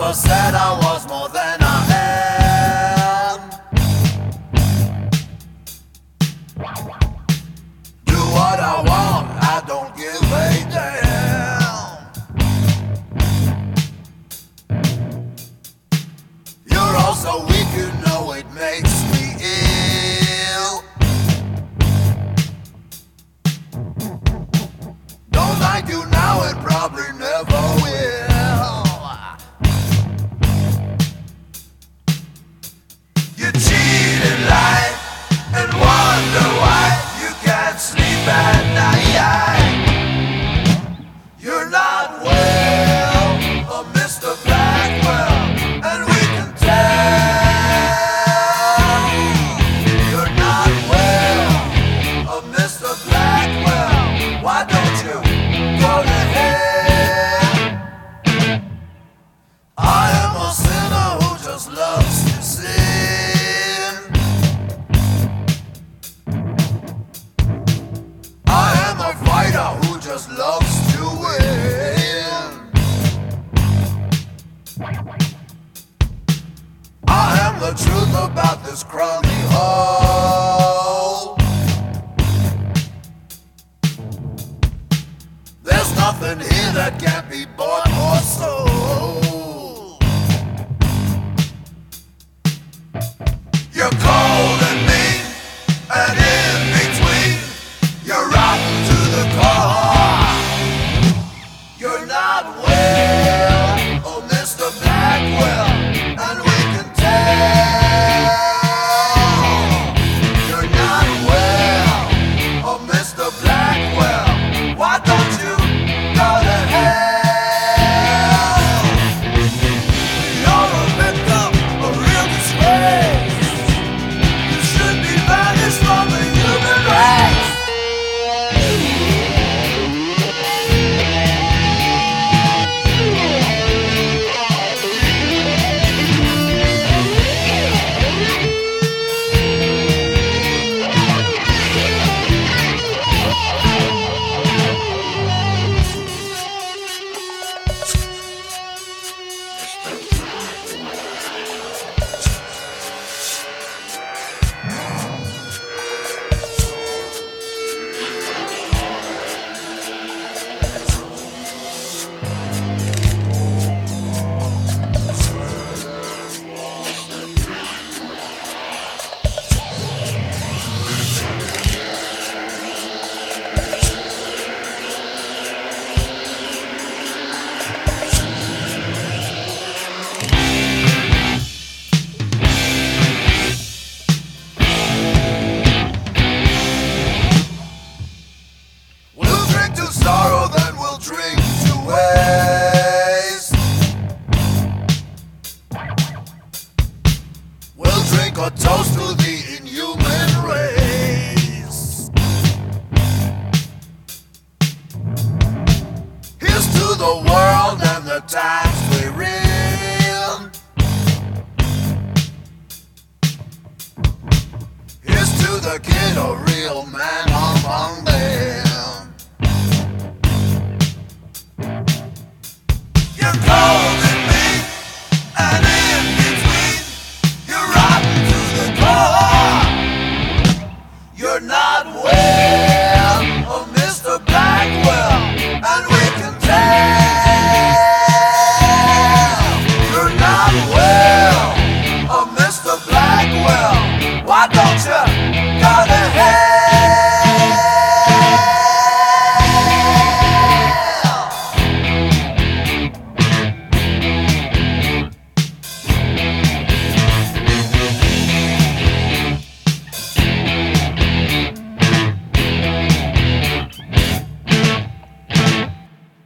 never said I was more than I am. Do what I want, I don't give a damn. You're all so weak, you know it makes me ill. Don't like you now, it probably never will. You cheat in life and wonder why you can't sleep at night. You're not well, oh Mr. Blackwell, and we can tell. You're not well, oh Mr. Blackwell, why don't you go to hell? I am a sinner who just loves to sin. I am a fighter who just loves to win. I am the truth about this crummy hole. There's nothing here that can't be bought or sold. You're cold and mean, and in between, you're rotten to the core. You're not well, oh Mr. Blackwell, and we can tell. You're not well, oh Mr. Blackwell, why don't you go to hell? You're a victim of real disgrace. You should be banished from the human race. We'll drink to sorrow, then we'll drink to waste. We'll drink a toast to the inhuman race. Here's to the world and the times we're in. Here's to the kid, a real man among